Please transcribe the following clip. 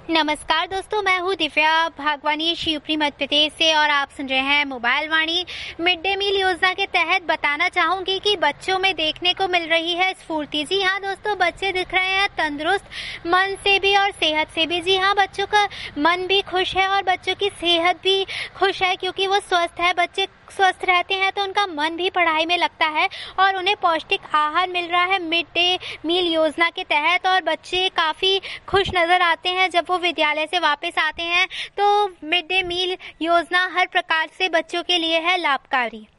नमस्कार दोस्तों, मैं हूँ दिव्या भागवानी शिवपुरी मध्य प्रदेश से और आप सुन रहे हैं mobile Vaani. Mid day meal योजना के तहत बताना चाहूंगी कि बच्चों में देखने को मिल रही है स्फूर्ति। जी हाँ दोस्तों, बच्चे दिख रहे हैं तंदुरुस्त, मन से भी और सेहत से भी। जी हाँ, बच्चों का मन भी खुश है और बच्चों की सेहत भी खुश है क्योंकि वो स्वस्थ है। बच्चे स्वस्थ रहते हैं तो उनका मन भी पढ़ाई में लगता है और उन्हें पौष्टिक आहार मिल रहा है मिड डे मील योजना के तहत। और बच्चे काफ़ी खुश नज़र आते हैं जब वो विद्यालय से वापस आते हैं। तो मिड डे मील योजना हर प्रकार से बच्चों के लिए है लाभकारी।